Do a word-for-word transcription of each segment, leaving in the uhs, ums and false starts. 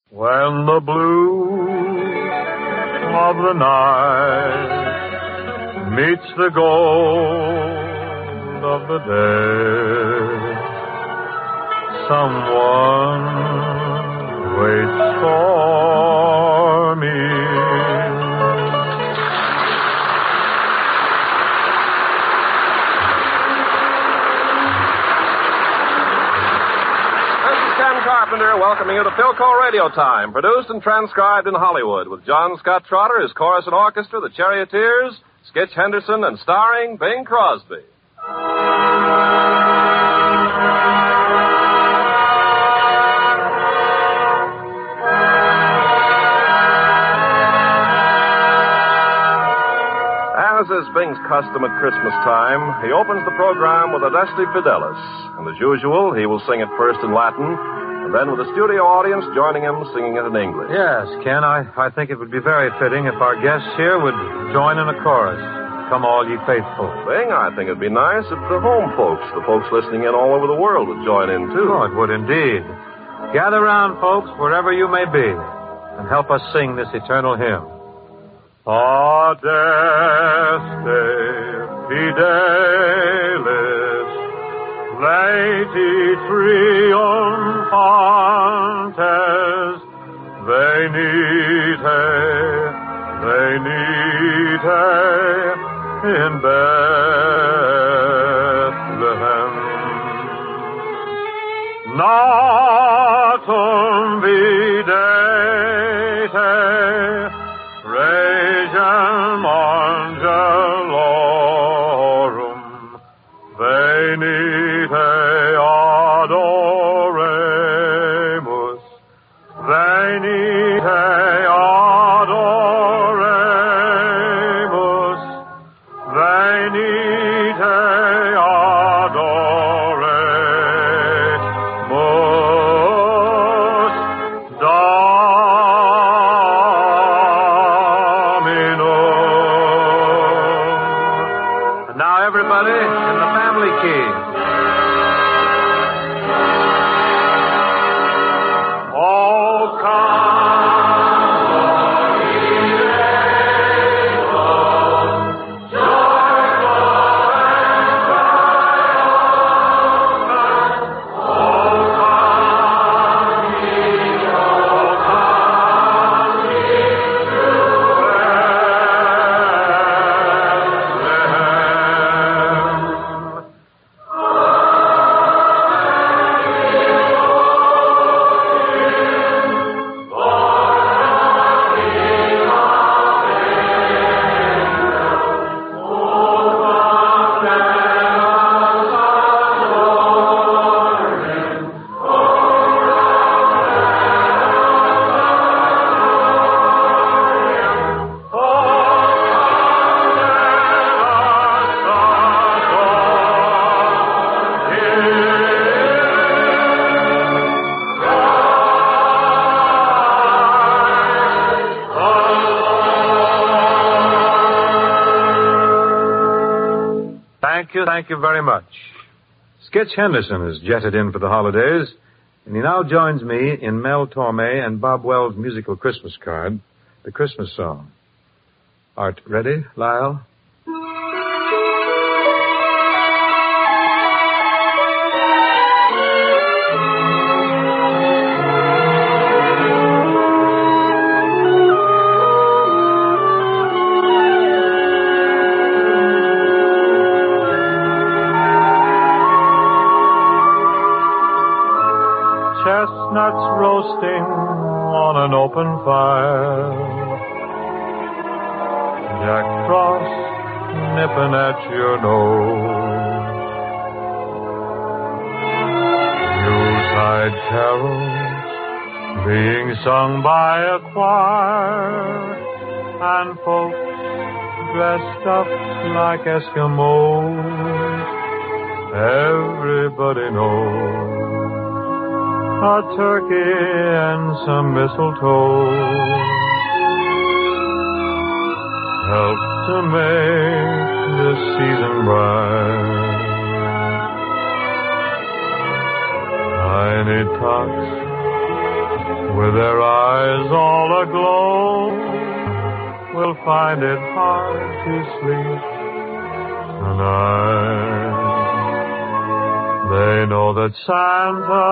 When the blue of the night meets the gold of the day, someone waits for me. Carpenter welcoming you to Philco Radio Time, produced and transcribed in Hollywood with John Scott Trotter, his chorus and orchestra, the Charioteers, Skitch Henderson, and starring Bing Crosby. As is Bing's custom at Christmas time, he opens the program with Adeste Fidelis, and as usual, he will sing it first in Latin, and then with the studio audience joining him, singing it in English. Yes, Ken, I, I think it would be very fitting if our guests here would join in a chorus. Come all ye faithful. Bing, I think it'd be nice if the home folks, the folks listening in all over the world, would join in, too. Oh, it would indeed. Gather round, folks, wherever you may be, and help us sing this eternal hymn. Adeste Fidelis, Laeti triumphantes, venite, venite in Bethlehem. Natum videte, regem angelorum, venite adoremus, venite adoremus, venite adoremus, Dominum. And now everybody in the family key. Thank you, thank you very much. Skitch Henderson has jetted in for the holidays, and he now joins me in Mel Torme and Bob Wells' musical Christmas card, The Christmas Song. Art ready, Lyle? Chestnuts roasting on an open fire, Jack Frost nipping at your nose, Yuletide carols being sung by a choir, and folks dressed up like Eskimos. Everybody knows a turkey and some mistletoe help to make this season bright. Tiny tots with their eyes all aglow, will find it hard to sleep tonight. They know that Santa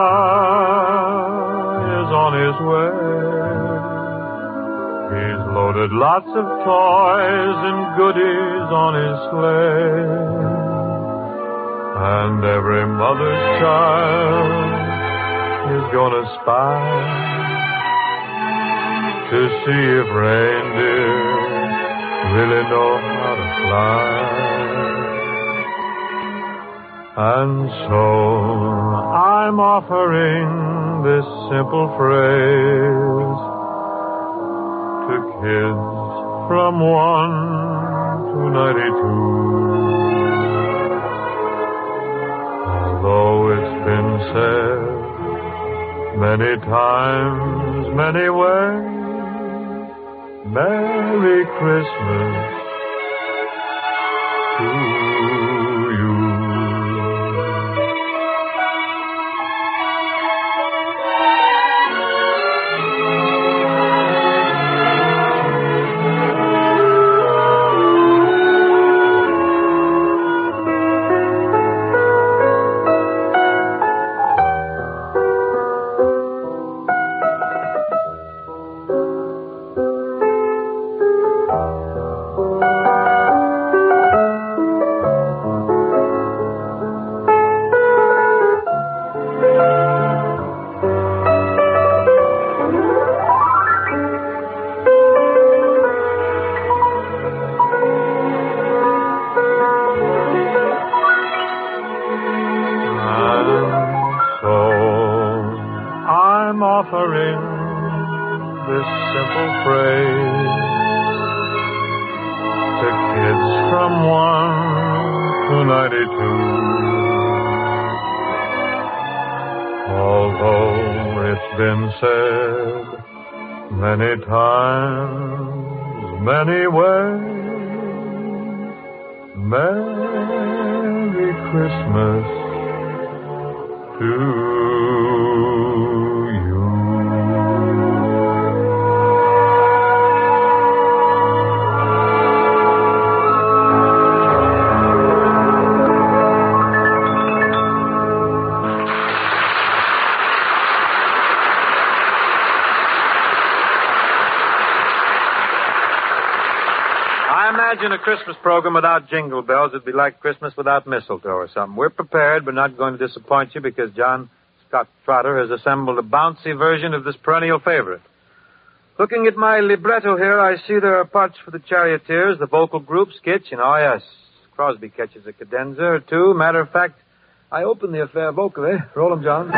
is on his way. He's loaded lots of toys and goodies on his sleigh. And every mother's child is gonna spy to see if reindeer really know how to fly. And so I'm offering this simple phrase to kids from one to ninety-two. Although it's been said many times, many ways, Merry Christmas to you. Offering this simple phrase to kids from one to ninety-two. Although it's been said many times, many ways, Merry Christmas to imagine a Christmas program without jingle bells would be like Christmas without mistletoe or something. We're prepared, but not going to disappoint you because John Scott Trotter has assembled a bouncy version of this perennial favorite. Looking at my libretto here, I see there are parts for the Charioteers, the vocal group, Skitch, and oh yes, Crosby catches a cadenza or two. Matter of fact, I open the affair vocally. Roll 'em, John.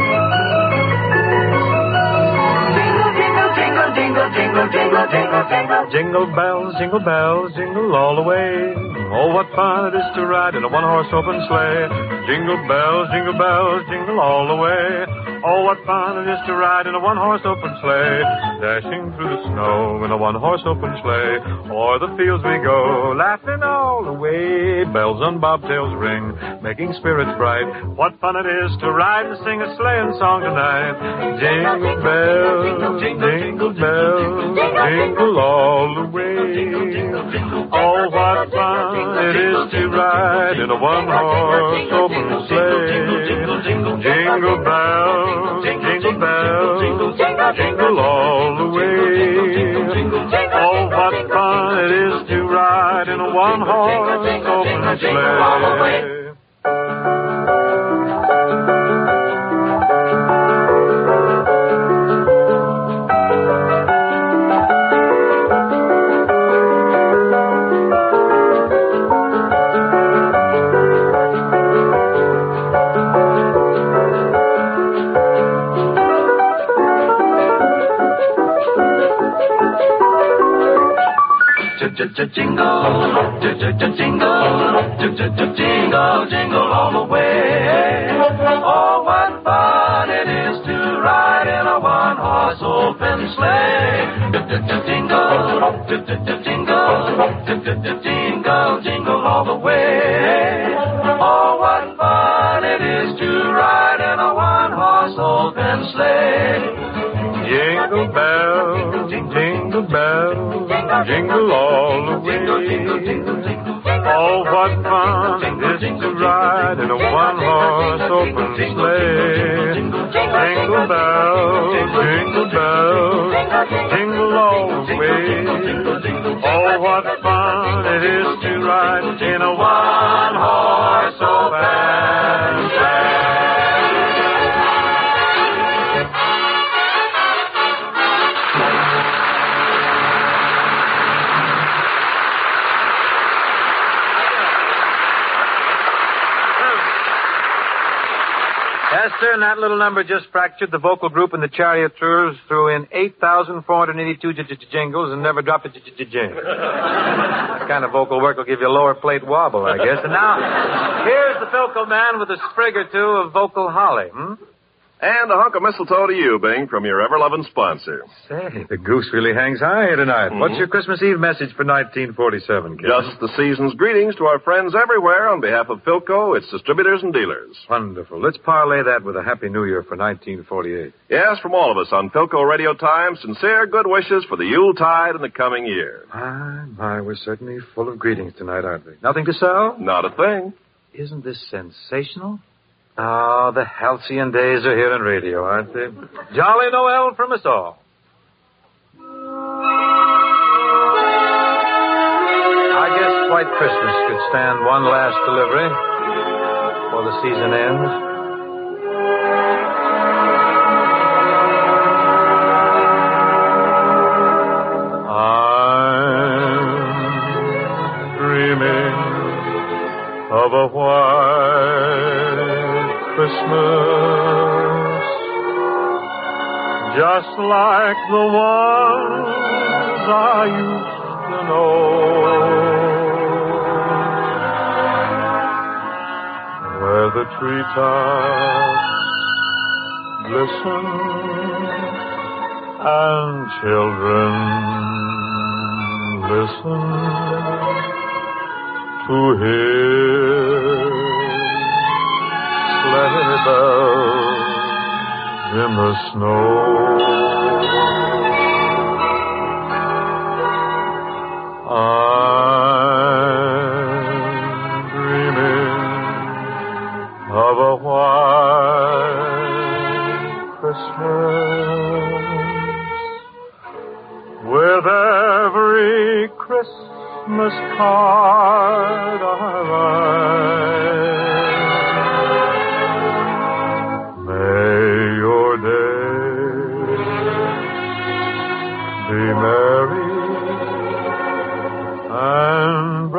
Jingle, jingle, jingle, jingle, jingle, jingle. Jingle bells, jingle bells, jingle all the way. Oh, what fun it is to ride in a one-horse open sleigh. Jingle bells, jingle bells, jingle all the way. Oh, what fun it is to ride in a one-horse open sleigh. Dashing through the snow in a one-horse open sleigh. O'er the fields we go, laughing all the way. Bells on bobtails ring, making spirits bright. What fun it is to ride and sing a sleighing song tonight. Jingle bells, jingle bells, jingle all the way. Oh, what fun it is to ride in a one-horse open sleigh. Jingle bells, jingle bells, jingle all the way. Oh, what fun it is to ride in a one-horse open sleigh. Jingle, jingle, jingle, jingle all the way. Oh, what fun it is to ride in a one-horse open sleigh. Jingle, jingle, jingle, jingle all the way. Oh, what fun it is to ride in a one-horse open sleigh. Jingle bells, jingle bells, jingle all the way. Oh, what fun it is to ride in a one-horse open sleigh. Jingle bells, jingle bells, jingle all the way. Oh, what fun it is to ride in a one-horse open sleigh. Yes, sir, and that little number just fractured the vocal group in the Charioteers threw in eight thousand four hundred eighty-two jingles and never dropped a jingle. That kind of vocal work will give you a lower plate wobble, I guess. And now, here's the Philco man with a sprig or two of vocal holly, hmm? And a hunk of mistletoe to you, Bing, from your ever-loving sponsor. Say, the goose really hangs high here tonight. Mm-hmm. What's your Christmas Eve message for nineteen forty-seven, kid? Just the season's greetings to our friends everywhere on behalf of Philco, its distributors and dealers. Wonderful. Let's parlay that with a Happy New Year for nineteen forty-eight. Yes, from all of us on Philco Radio Time, sincere good wishes for the Yuletide and the coming year. My, my, we're certainly full of greetings tonight, aren't we? Nothing to sell? Not a thing. Isn't this sensational? Oh, the halcyon days are here in radio, aren't they? Jolly Noel from us all. I guess White Christmas could stand one last delivery before the season ends. I'm dreaming of a white Christmas, just like the ones I used to know, where the treetops glisten and children listen to hear sleigh bells in the snow. I'm dreaming of a white Christmas with every Christmas card I write. Be merry and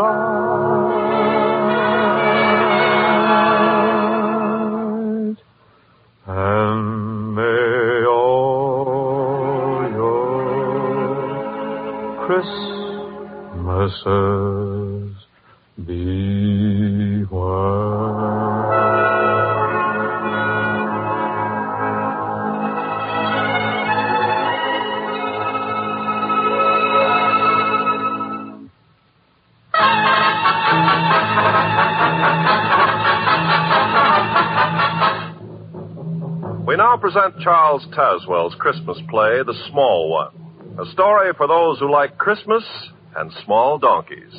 bright, and may all your Christmases be white. We now present Charles Tazwell's Christmas play, The Small One, a story for those who like Christmas and small donkeys.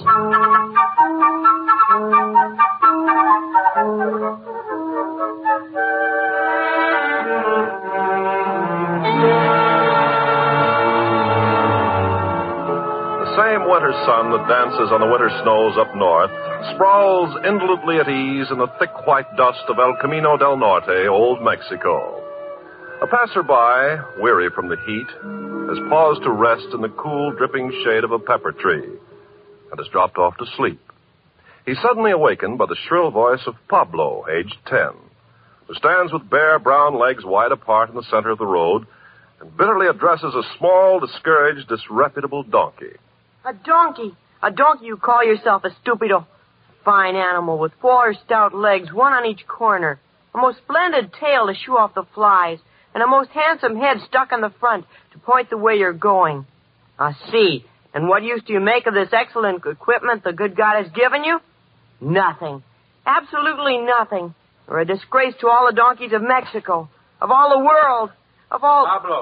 The same winter sun that dances on the winter snows up north sprawls indolently at ease in the thick white dust of El Camino del Norte, Old Mexico. A passerby, weary from the heat, has paused to rest in the cool, dripping shade of a pepper tree and has dropped off to sleep. He's suddenly awakened by the shrill voice of Pablo, aged ten, who stands with bare brown legs wide apart in the center of the road and bitterly addresses a small, discouraged, disreputable donkey. A donkey? A donkey you call yourself a stupido? Fine animal with four stout legs, one on each corner. A most splendid tail to shoo off the flies, and a most handsome head stuck on the front to point the way you're going. I see. And what use do you make of this excellent equipment the good God has given you? Nothing. Absolutely nothing. You're a disgrace to all the donkeys of Mexico, of all the world, of all... Pablo.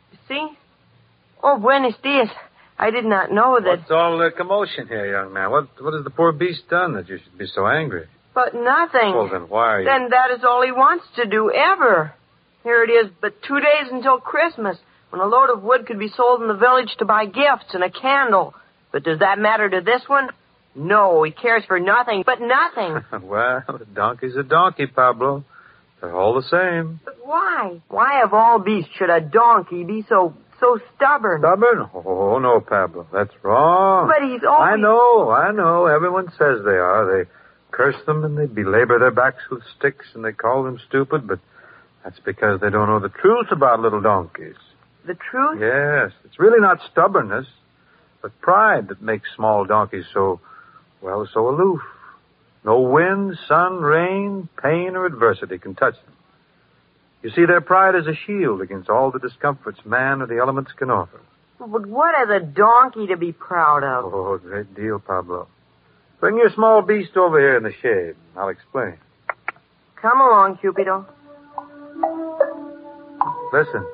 See? Oh, buenos dias. I did not know that... What's all the commotion here, young man? What What has the poor beast done that you should be so angry? But nothing. Well, then why are you... Then that is all he wants to do, ever. Here it is, but two days until Christmas, when a load of wood could be sold in the village to buy gifts and a candle. But does that matter to this one? No, he cares for nothing, but nothing. Well, a donkey's a donkey, Pablo. They're all the same. But why? Why of all beasts should a donkey be so so stubborn? Stubborn? Oh, no, Pablo. That's wrong. But he's always... I know, I know. Everyone says they are. They curse them and they belabor their backs with sticks and they call them stupid, but that's because they don't know the truth about little donkeys. The truth? Yes. It's really not stubbornness, but pride that makes small donkeys so, well, so aloof. No wind, sun, rain, pain, or adversity can touch them. You see, their pride is a shield against all the discomforts man or the elements can offer. But what has a donkey to be proud of? Oh, a great deal, Pablo. Bring your small beast over here in the shade. I'll explain. Come along, Cupido. Listen.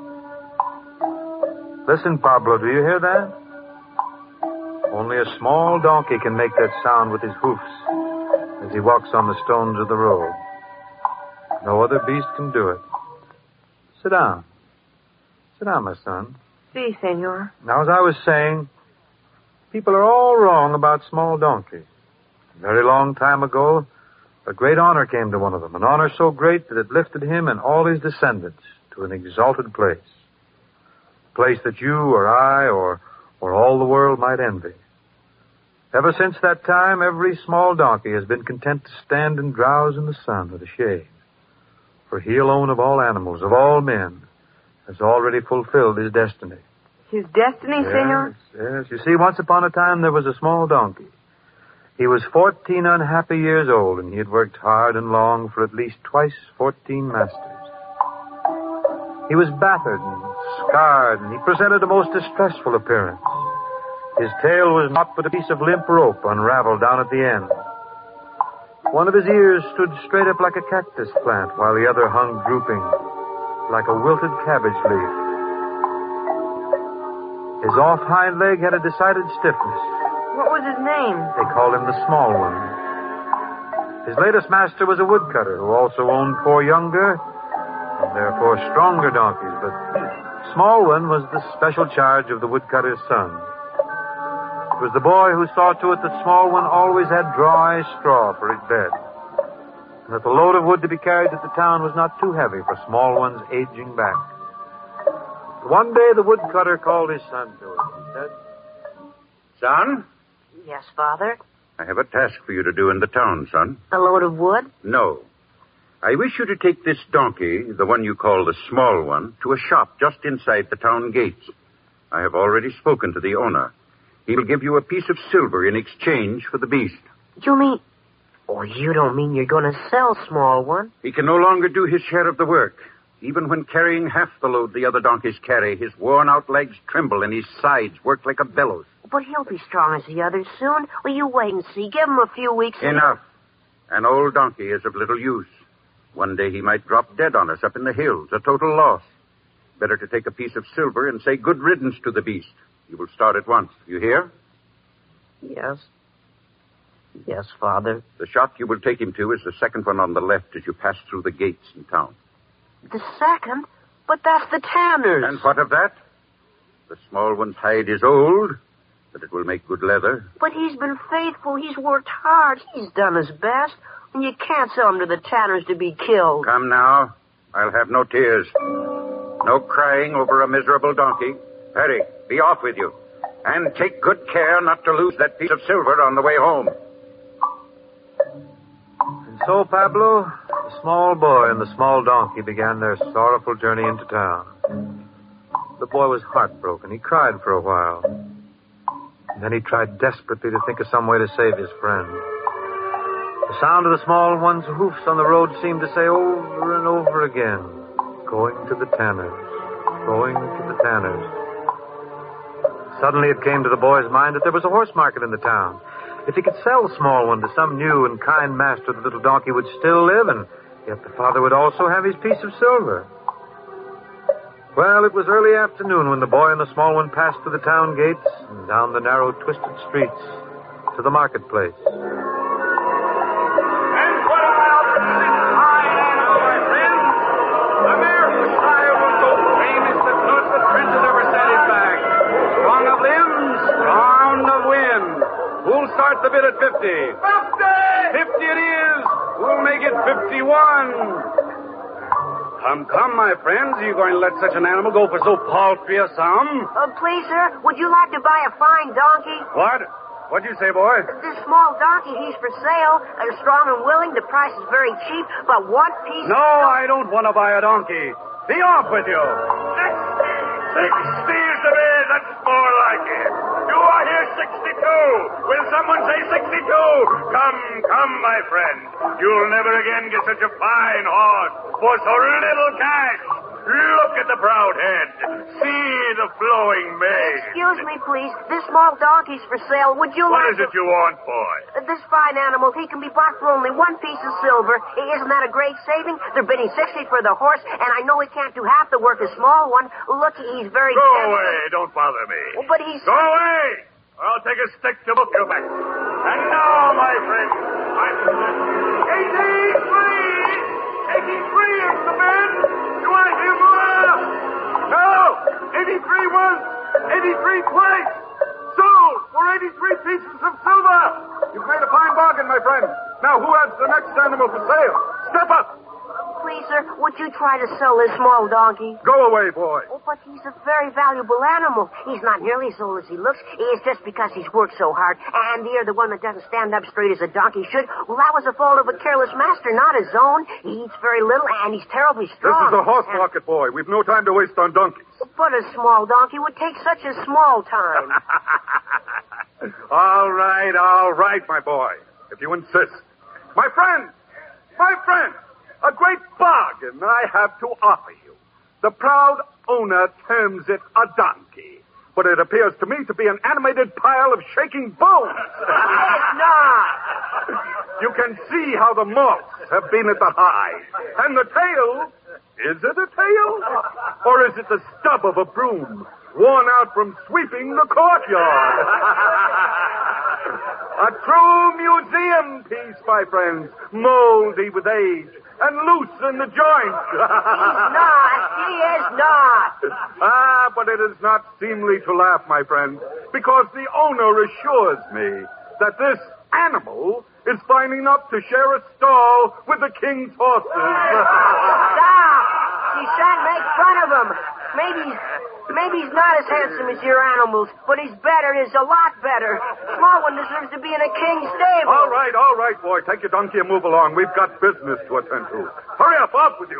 Listen, Pablo, do you hear that? Only a small donkey can make that sound with his hoofs as he walks on the stones of the road. No other beast can do it. Sit down. Sit down, my son. Si, senor. Now, as I was saying, people are all wrong about small donkeys. A very long time ago, a great honor came to one of them, an honor so great that it lifted him and all his descendants to an exalted place. A place that you or I or, or all the world might envy. Ever since that time, every small donkey has been content to stand and drowse in the sun or the shade. For he alone of all animals, of all men, has already fulfilled his destiny. His destiny, yes, senor? Yes, you see, once upon a time there was a small donkey. He was fourteen unhappy years old, and he had worked hard and long for at least twice fourteen masters. He was battered and scarred, and he presented a most distressful appearance. His tail was naught but a piece of limp rope unraveled down at the end. One of his ears stood straight up like a cactus plant, while the other hung drooping like a wilted cabbage leaf. His off hind leg had a decided stiffness. What was his name? They called him the Small One. His latest master was a woodcutter who also owned four younger and therefore stronger donkeys, but Small One was the special charge of the woodcutter's son. It was the boy who saw to it that Small One always had dry straw for his bed, and that the load of wood to be carried to the town was not too heavy for Small One's aging back. One day the woodcutter called his son to him. He said, Son, Yes, Father. I have a task for you to do in the town, son. A load of wood? No. I wish you to take this donkey, the one you call the Small One, to a shop just inside the town gates. I have already spoken to the owner. He will give you a piece of silver in exchange for the beast. You mean... Oh, you don't mean you're going to sell Small One? He can no longer do his share of the work. Even when carrying half the load the other donkeys carry, his worn-out legs tremble and his sides work like a bellows. But he'll be strong as the others soon. Will you wait and see? Give him a few weeks... And... Enough. An old donkey is of little use. One day he might drop dead on us up in the hills, a total loss. Better to take a piece of silver and say good riddance to the beast. You will start at once. You hear? Yes. Yes, Father. The shop you will take him to is the second one on the left as you pass through the gates in town. The second? But that's the tanner's. And what of that? The Small One's hide is old, but it will make good leather. But he's been faithful. He's worked hard. He's done his best. And you can't sell him to the tanner's to be killed. Come now. I'll have no tears. No crying over a miserable donkey. Hurry, be off with you. And take good care not to lose that piece of silver on the way home. And so, Pablo, the small boy and the small donkey began their sorrowful journey into town. The boy was heartbroken. He cried for a while. And then he tried desperately to think of some way to save his friend. The sound of the small one's hoofs on the road seemed to say over and over again, going to the tanner's, going to the tanner's. Suddenly it came to the boy's mind that there was a horse market in the town. If he could sell the Small One to some new and kind master, the little donkey would still live, and yet the father would also have his piece of silver. Well, it was early afternoon when the boy and the small one passed through the town gates and down the narrow, twisted streets to the marketplace. And what about this fine animal, my friends? The mare whose sire was so famous that none but princes ever set his back. Strong of limbs, round of wind. Who'll start the bid at fifty? Fifty! Fifty it is. We'll make it fifty-one. Come, come, my friends. Are you going to let such an animal go for so paltry a sum? Uh, please, sir, would you like to buy a fine donkey? What? What'd you say, boy? This small donkey, he's for sale. Uh, strong and willing. The price is very cheap, but one piece... No, I don't want to buy a donkey. Be off with you. Sixty! Sixty is the bid. That's more like it. Do I hear sixty-two? Will someone say sixty-two? Come, come, my friend. You'll never again get such a fine horse for so little cash. Look at the proud head. See the flowing mane. Excuse me, please. This small donkey's for sale. Would you What like is it you want, boy? to... This fine animal, he can be bought for only one piece of silver. Isn't that a great saving? They're bidding sixty for the horse, and I know he can't do half the work a small one. Look, he's very... Go gentle. away. Don't bother me. Oh, but he's... Go away. I'll take a stick to book you back. And now, my friend, I'm... eighty-three! eighty-three is the bid! Do I hear more? No! eighty-three once! eighty-three twice! Sold for eighty-three pieces of silver! You've made a fine bargain, my friend. Now, who has the next animal for sale? Step up! Please, sir, would you try to sell this small donkey? Go away, boy. Oh, but he's a very valuable animal. He's not nearly as old as he looks. It's just because he's worked so hard. And the other one that doesn't stand up straight as a donkey should. Well, that was the fault of a careless master, not his own. He eats very little, and he's terribly strong. This is a horse And- market, boy. We've no time to waste on donkeys. But a small donkey would take such a small time. All right, all right, my boy. If you insist. My friend, my friend, a great bargain I have to offer you. The proud owner terms it a donkey, but it appears to me to be an animated pile of shaking bones. It's not. You can see how the moths have been at the hide. And the tail, is it a tail? Or is it the stub of a broom, worn out from sweeping the courtyard? A true museum piece, my friends, moldy with age and loose in the joints. He's not. He is not. Ah, but it is not seemly to laugh, my friend, because the owner assures me that this animal is fine enough to share a stall with the king's horses. Stop. You shan't make fun of him. Maybe he's, maybe he's not as handsome as your animals, but he's better. He's a lot better. Small one deserves to be in a king's stable. All right, all right, boy. Take your donkey and move along. We've got business to attend to. Hurry up, off with you.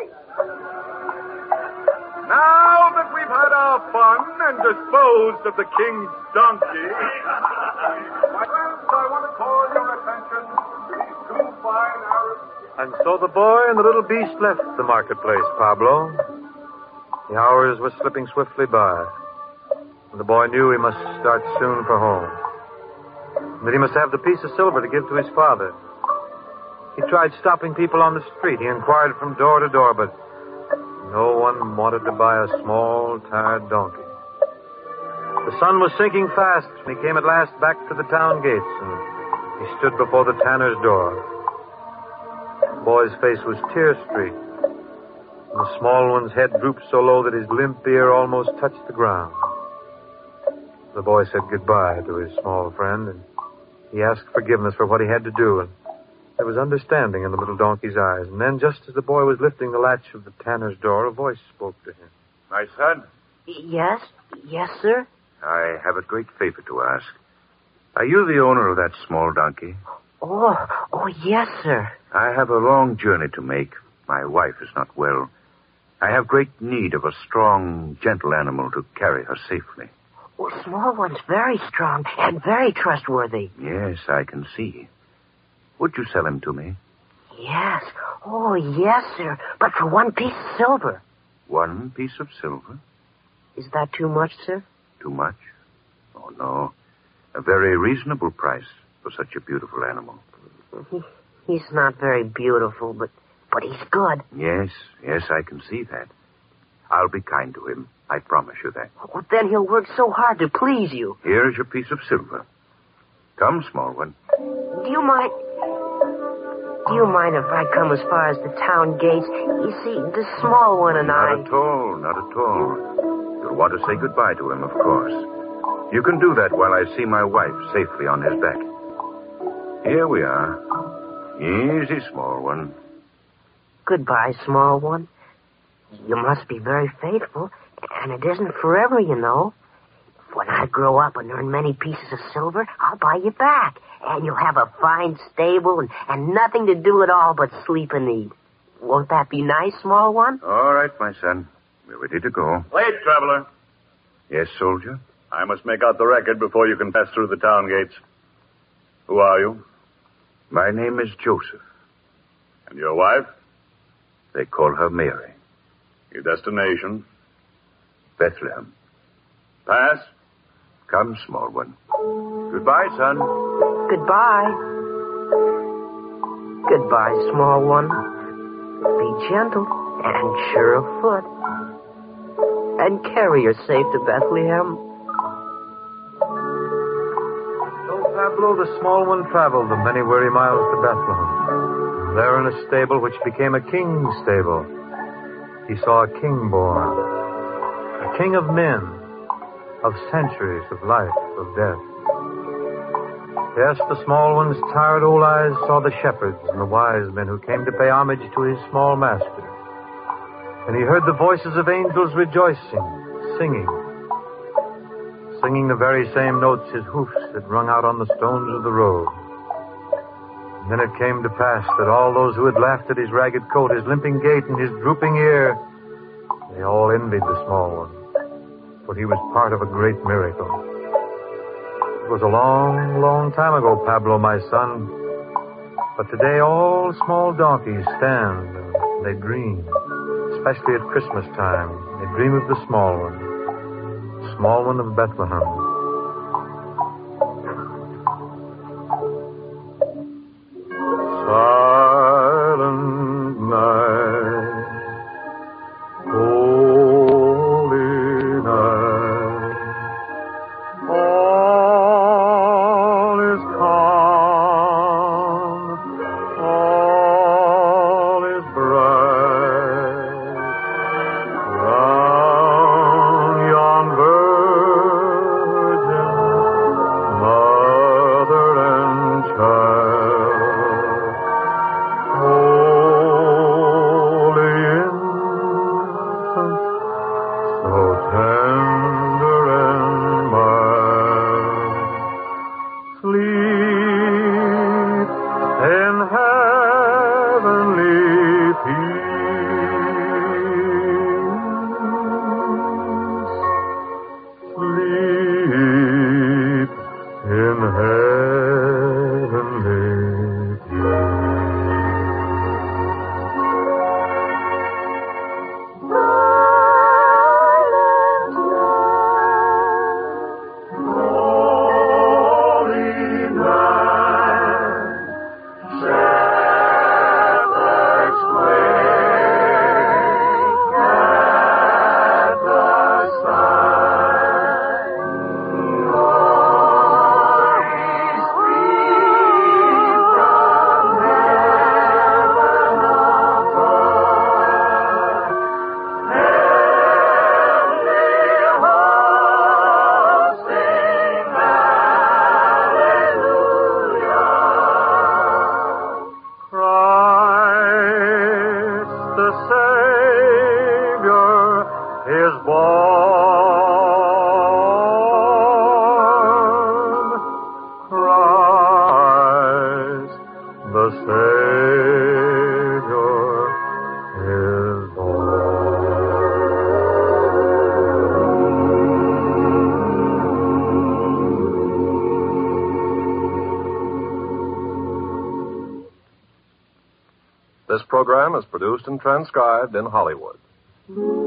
Now that we've had our fun and disposed of the king's donkey, my friends, I want to call your attention to these two fine Arabs. And so the boy and the little beast left the marketplace, Pablo. The hours were slipping swiftly by. And the boy knew he must start soon for home. And that he must have the piece of silver to give to his father. He tried stopping people on the street. He inquired from door to door, but no one wanted to buy a small, tired donkey. The sun was sinking fast when he came at last back to the town gates, and he stood before the tanner's door. The boy's face was tear-streaked, and the small one's head drooped so low that his limp ear almost touched the ground. The boy said goodbye to his small friend, and he asked forgiveness for what he had to do, and there was understanding in the little donkey's eyes. And then, just as the boy was lifting the latch of the tanner's door, a voice spoke to him. My son, Yes? Yes, sir? I have a great favor to ask. Are you the owner of that small donkey? Oh, oh, yes, sir. I have a long journey to make. My wife is not well. I have great need of a strong, gentle animal to carry her safely. Oh, small one's very strong and very trustworthy. Yes, I can see. Would you sell him to me? Yes. Oh, yes, sir. But for one piece of silver. One piece of silver? Is that too much, sir? Too much? Oh, no. A very reasonable price for such a beautiful animal. He, he's not very beautiful, but but he's good. Yes, yes, I can see that. I'll be kind to him. I promise you that. Well, then he'll work so hard to please you. Here's your piece of silver. Come, small one. Do you mind... Do you mind if I come as far as the town gates? You see, the small one and I... Not at all, not at all. You'll want to say goodbye to him, of course. You can do that while I see my wife safely on his back. Here we are. Easy, small one. Goodbye, small one. You must be very faithful, and it isn't forever, you know. When I grow up and earn many pieces of silver, I'll buy you back. And you'll have a fine stable and, and nothing to do at all but sleep and eat. Won't that be nice, small one? All right, my son. We're ready to go. Wait, traveler. Yes, soldier? I must make out the record before you can pass through the town gates. Who are you? My name is Joseph. And your wife? They call her Mary. Your destination? Bethlehem. Pass? Come, small one. Goodbye, son. Goodbye. Goodbye, small one. Be gentle and sure of foot. And carry her safe to Bethlehem. So Pablo the small one traveled the many weary miles to Bethlehem. There in a stable which became a king's stable, he saw a king born. A king of men, of centuries, of life, of death. Yes, the small one's tired old eyes saw the shepherds and the wise men who came to pay homage to his small master. And he heard the voices of angels rejoicing, singing. Singing the very same notes his hoofs had rung out on the stones of the road. And then it came to pass that all those who had laughed at his ragged coat, his limping gait, and his drooping ear, they all envied the small one, for he was part of a great miracle. It was a long, long time ago, Pablo, my son, but today all small donkeys stand and they dream, especially at Christmas time. They dream of the small one, the small one of Bethlehem. Silent night, holy night, all is calm, all is bright, round yon virgin, mother and child. Holy infant, so tender and mild, sleep in heavenly peace, sleep in heavenly peace. Christ the Savior is born. Christ the Savior is This program is produced and transcribed in Hollywood.